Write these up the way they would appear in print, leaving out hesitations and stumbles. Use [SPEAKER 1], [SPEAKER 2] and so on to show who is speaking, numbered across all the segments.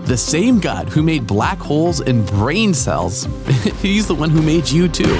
[SPEAKER 1] The same God who made black holes and brain cells, he's the one who made you too.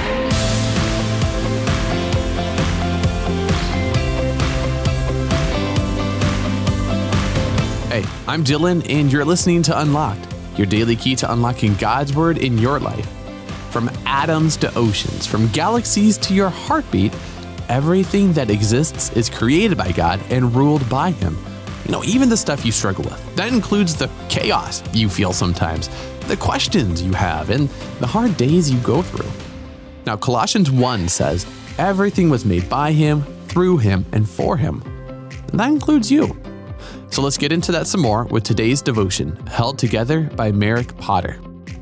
[SPEAKER 1] Hey, I'm Dylan, and you're listening to Unlocked, your daily key to unlocking God's Word in your life. From atoms to oceans, from galaxies to your heartbeat, everything that exists is created by God and ruled by Him. Even the stuff you struggle with. That includes the chaos you feel sometimes, the questions you have, and the hard days you go through. Now, Colossians 1 says, everything was made by Him, through Him, and for Him. And that includes you. So let's get into that some more with today's devotion, held together by Merrick Potter.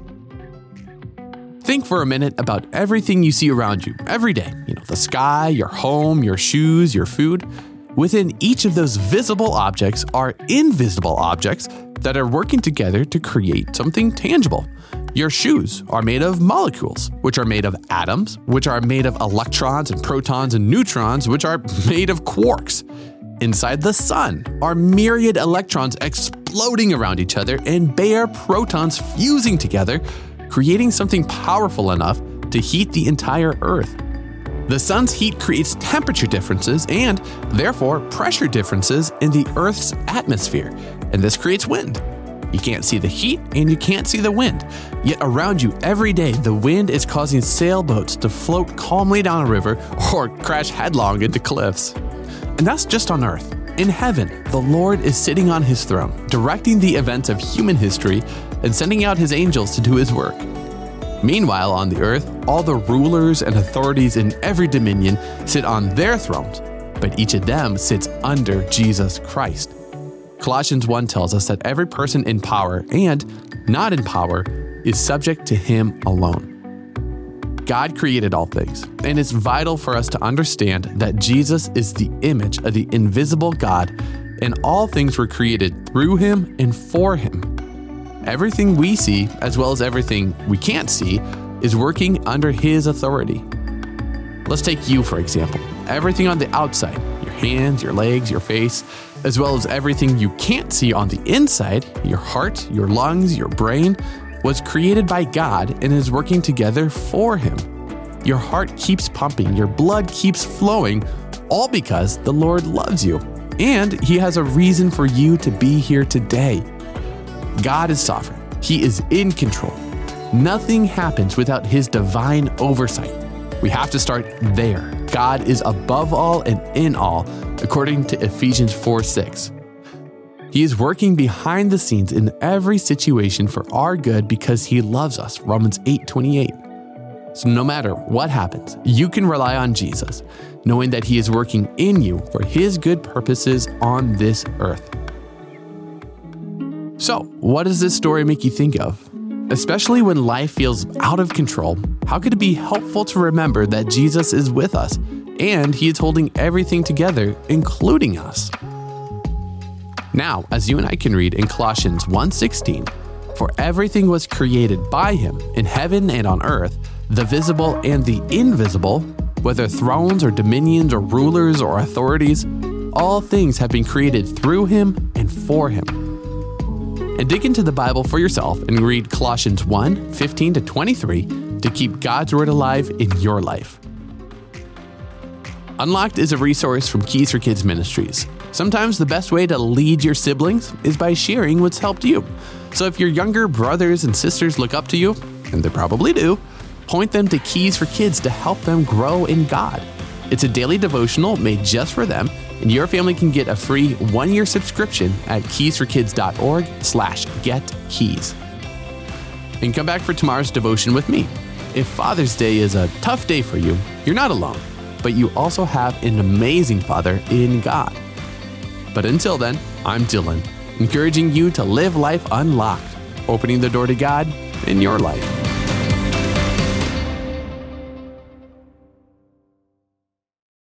[SPEAKER 1] Think for a minute about everything you see around you every day. The sky, your home, your shoes, your food. Within each of those visible objects are invisible objects that are working together to create something tangible. Your shoes are made of molecules, which are made of atoms, which are made of electrons and protons and neutrons, which are made of quarks. Inside the sun are myriad electrons exploding around each other and bare protons fusing together, creating something powerful enough to heat the entire Earth. The sun's heat creates temperature differences and, therefore, pressure differences in the Earth's atmosphere, and this creates wind. You can't see the heat and you can't see the wind, yet around you every day the wind is causing sailboats to float calmly down a river or crash headlong into cliffs. And that's just on Earth. In heaven, the Lord is sitting on His throne, directing the events of human history and sending out His angels to do His work. Meanwhile, on the earth, all the rulers and authorities in every dominion sit on their thrones, but each of them sits under Jesus Christ. Colossians 1 tells us that every person in power and not in power is subject to Him alone. God created all things, and it's vital for us to understand that Jesus is the image of the invisible God, and all things were created through Him and for Him. Everything we see, as well as everything we can't see, is working under His authority. Let's take you, for example. Everything on the outside, your hands, your legs, your face, as well as everything you can't see on the inside, your heart, your lungs, your brain, was created by God and is working together for Him. Your heart keeps pumping, your blood keeps flowing, all because the Lord loves you, and He has a reason for you to be here today. God is sovereign. He is in control. Nothing happens without His divine oversight. We have to start there. God is above all and in all, according to Ephesians 4:6. He is working behind the scenes in every situation for our good because He loves us, Romans 8:28. So no matter what happens, you can rely on Jesus, knowing that He is working in you for His good purposes on this earth. So, what does this story make you think of? Especially when life feels out of control, how could it be helpful to remember that Jesus is with us and He is holding everything together, including us? Now, as you and I can read in Colossians 1:16, for everything was created by Him in heaven and on earth, the visible and the invisible, whether thrones or dominions or rulers or authorities, all things have been created through Him and for Him. And dig into the Bible for yourself and read Colossians 1:15-23 to keep God's Word alive in your life. Unlocked is a resource from Keys for Kids Ministries. Sometimes the best way to lead your siblings is by sharing what's helped you. So if your younger brothers and sisters look up to you, and they probably do, point them to Keys for Kids to help them grow in God. It's a daily devotional made just for them, and your family can get a free 1-year subscription at keysforkids.org/getkeys. And come back for tomorrow's devotion with me. If Father's Day is a tough day for you, you're not alone, but you also have an amazing Father in God. But until then, I'm Dylan, encouraging you to live life unlocked, opening the door to God in your life.